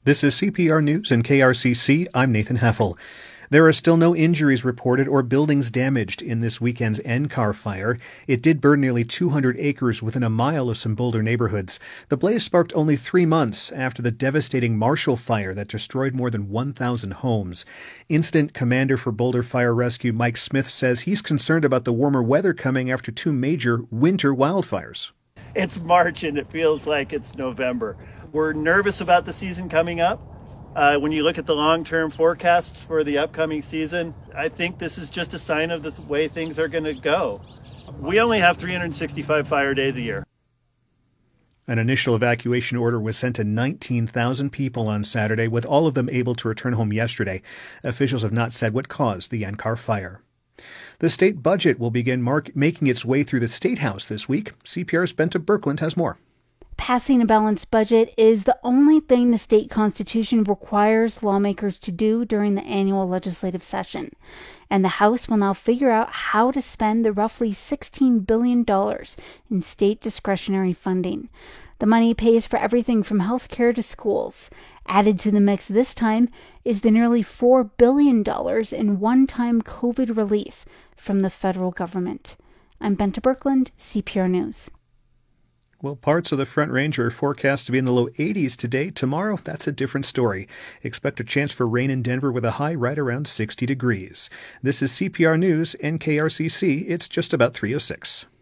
This is CPR News and KRCC. I'm Nathan Heffel. There are still no injuries reported or buildings damaged in this weekend's NCAR fire. It did burn nearly 200 acres within a mile of some Boulder neighborhoods. The blaze sparked only 3 months after the devastating Marshall Fire that destroyed more than 1,000 homes. Incident Commander for Boulder Fire Rescue Mike Smith says he's concerned about the warmer weather coming after 2 major winter wildfires. It's March and it feels like it's November. We're nervous about the season coming up. When you look at the long-term forecasts for the upcoming season, I think this is just a sign of the way things are going to go. We only have 365 fire days a year. An initial evacuation order was sent to 19,000 people on Saturday, with all of them able to return home yesterday. Officials have not said what caused the NCAR fire. The state budget will begin making its way through the State House this week. CPR's Benta Birkeland has more. Passing a balanced budget is the only thing the state constitution requires lawmakers to do during the annual legislative session. And the House will now figure out how to spend the roughly $16 billion in state discretionary funding. The money pays for everything from health care to schools. Added to the mix this time is the nearly $4 billion in one-time COVID relief from the federal government. I'm Benta Birkeland, CPR News. Well, parts of the Front Range are forecast to be in the low 80s today. Tomorrow, that's a different story. Expect a chance for rain in Denver with a high right around 60 degrees. This is CPR News and KRCC. It's just about 3:06.